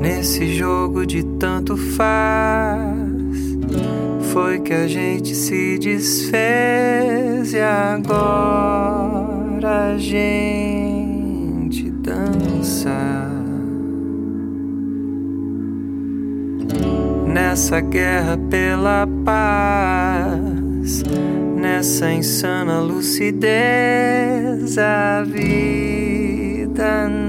Nesse jogo de tanto faz, foi que a gente se desfez e agora a gente dança. Nessa guerra pela paz, nessa insana lucidez, a vida